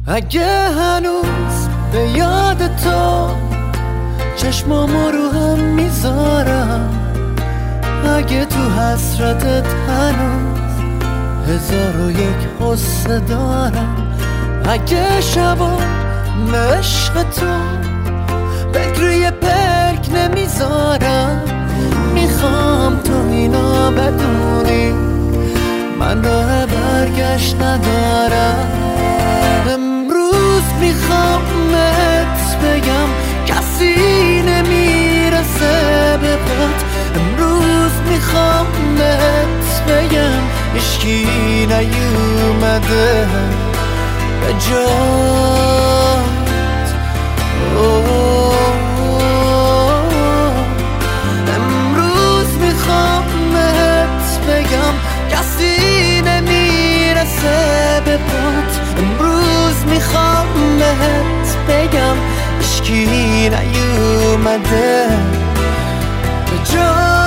اگه هنوز به یاد تو چشمامو رو هم میذارم، اگه تو حسرتت هنوز 1001 قصه دارم، اگه شبا عشق تو بگروی پلک نمیذارم، میخوام تو اینا بدونی من راه برگشت ندارم. امروز میخوام بهت بگم کسی نمیرسه به پات، امروز میخوام بهت بگم هیچکی نیومده به جات. امروز میخوام بهت بگم کسی نمیرسه به پات، امروز میخوام بهت بگم هیچکی نیومده به جات.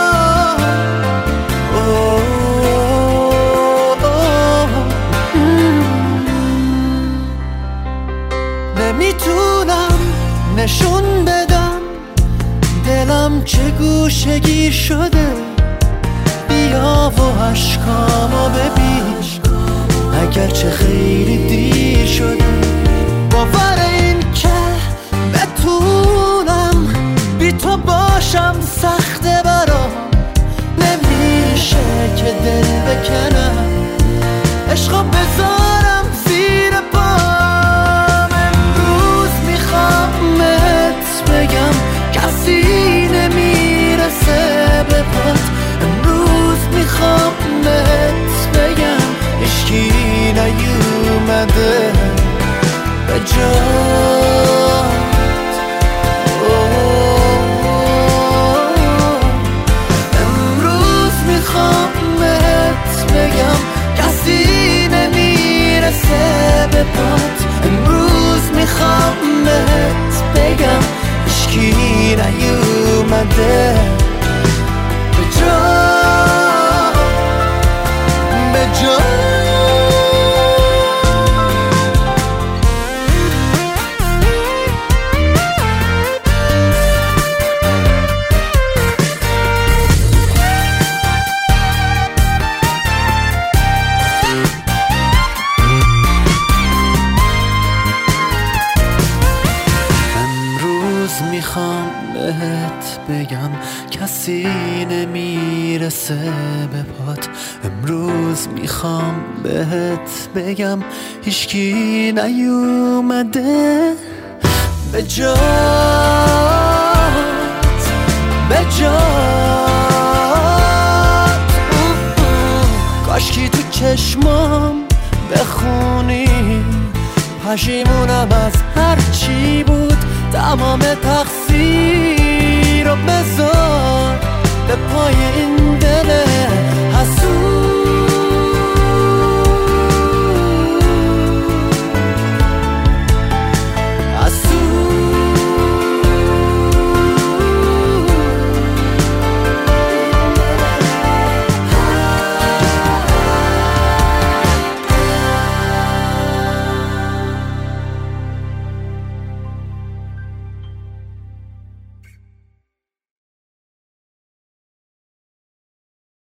نمیتونم نشون بدم دلم چه گوشه گیر شده، بیا و عشقامو ببین اگرچه خیلی دیر شده. باور این که بتونم بی تو باشم سخته برام، نمیشه که دل بکنم عشقو بذارم زیر پام. امروز میخوام بهت بگم کسی نمیرسه به پات، امروز میخوام بهت بگم هیچکی نیومده به جات. امروز میخوام بهت بگم کسی نمیرسه به پات، امروز میخوام بهت بگم هیچکی نیومده به جات، به جات. میخوام بهت بگم کسی نمیرسه به پات، امروز میخوام بهت بگم هیچکی نیومده به جات، به جات. کاشکی تو چشمام بخونی پشیمونم از هر چی بود، تمام تقصیر رو بذار به پای این دل